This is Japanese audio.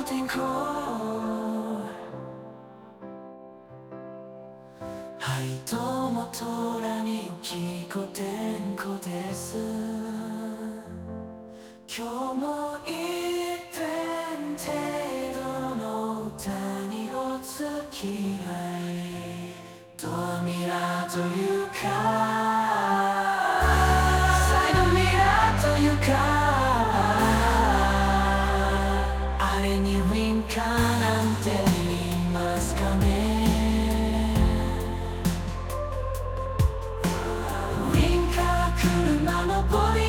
天候はいどうも虎にきこ天候です今日も一遍程度の歌にお付き合いドアミラーというかサイドミラーというかあれにウィンカーなんて言いますかねウィンカー車のボディ